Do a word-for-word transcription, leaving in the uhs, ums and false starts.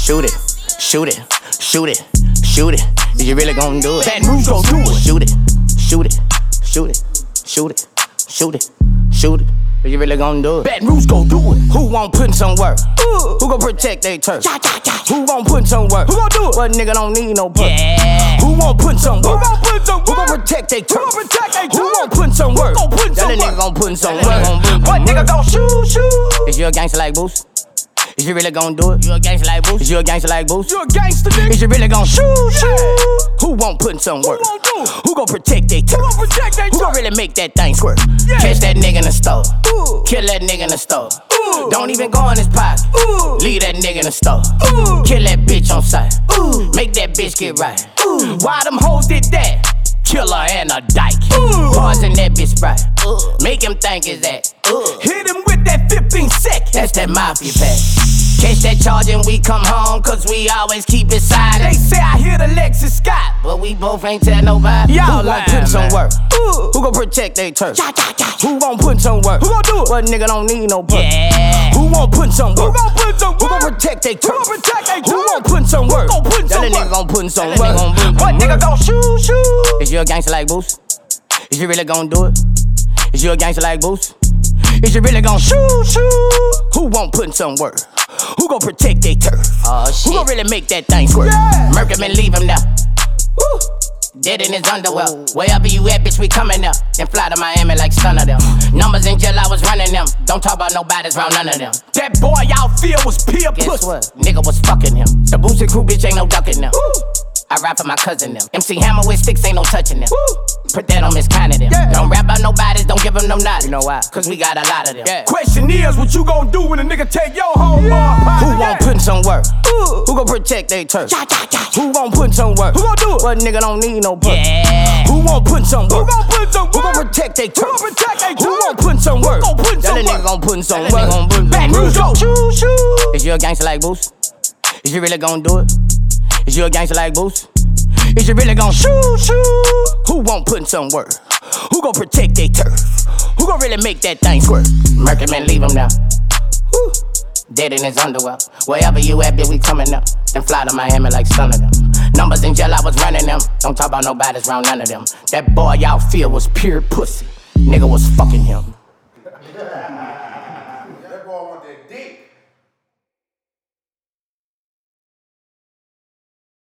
Shoot it, shoot it, shoot it, shoot it. Is you really gon' do it? Baton Rouge gon' do it. Shoot it, shoot it, shoot it, shoot it, shoot it, shoot it. Is you really gon' do it? Baton Rouge gon' do it. Who won't put in some work? Uh. Who gon' protect they turf? Ja, ja, ja. Who won't put in some work? Who gon' do it? What nigga don't need no perk? Yeah. Who won't put in some Who work? gon' put in some Who work? gon' protect they turf? Who gon' protect they Who turf? won't put in some work? Who gon' put in some That work? nigga gon' put in some That work. nigga gon' What nigga gon' shoot, shoot? Is you a gangster like Boost? Is you really gon' do it? You a gangster like Boost? Is you a gangster like Boost? You a gangster, nigga? Is you really gon' shoot? Yeah. Who won't put in some work? won't do it? Who gon' protect they turf? Who gon' protect they Who gon' turf? really make that thing squirt? Yeah. Catch that nigga in the store. Ooh. Kill that nigga in the store. Ooh. Don't even go in his pocket. Ooh. Leave that nigga in the store. Ooh. Kill that bitch on sight. Ooh. Make that bitch get right. Ooh. Why them hoes did that? Killer and a dyke. Ooh. Poison that bitch right. Make him think it's that. Hit him with that fifteen seconds. That's that mafia pack. Catch that charge and we come home, cause we always keep it silent. They say I hear the Lexus Scott. But we both ain't tell nobody. Y'all Who gon' lying, put in some man. work? Ooh. Who gon' protect they turf? Ja, ja, ja. Who won't put in some work? Who gon' do it? What nigga don't need no perk? Yeah. Who won't put in some Who work? gon' put in some Who work? gon' protect they turf? Who gon' protect they Who turf? won't put in some work? gon' put in some That work? nigga gon' put in some That work. nigga gon' put in What some nigga work. gon' shoot, shoot? Is you a gangster like Boost? Is you really gon' do it? Is you a gangster like Boost? Is you really gon' shoot, shoot? Who won't put in some work? Who gon' protect they turf? Oh, shit. Who gon' really make that thing squirt? Yeah. Murk him and leave him there. Woo. Dead in his underwear. Wherever you at, bitch, we coming up. Then fly to Miami like son of them. Numbers in jail, I was running them. Don't talk about nobody's round none of them. That boy y'all feel was pure Guess pussy. what? Nigga was fucking him. The Boosie crew, bitch, ain't no ducking them. I rap for my cousin them. M C Hammer with sticks, ain't no touching them. Put that on Miss Kind of them. Yeah. Don't rap about nobodies, don't give them no knowledge. You know why? Cause we got a lot of them. Yeah. Question is, what you gon' do when a nigga take your home? Yeah. Who Yeah. won't put in some work? Ooh. Who gon' protect they turf? Ja, ja, ja. Who won't put in some work? Who gon' do it? What nigga don't need no perk? Yeah. Who won't put in some Who work? gon' put in some Who work? gon' protect they turf? Who gon' protect they Who turf? won't put in some work? Who gon' put in That some nigga work? gon' put in some That work. nigga gon' put in Baton some Rouge work. go. Shoo, shoo. Is you a gangster like Boost? Is you really gon' do it? Is you a gangster like Boost? Is you really gon' shoot, shoot? Who won't put in some work? Who gon' protect they turf? Who gon' really make that thing squirt? Murk him and leave him now. Woo. Dead in his underwear. Wherever you at, bitch, we coming up. Then fly to Miami like son of them. Numbers in jail, I was running them. Don't talk about nobody's round none of them. That boy y'all feel was pure pussy. Nigga was fucking him.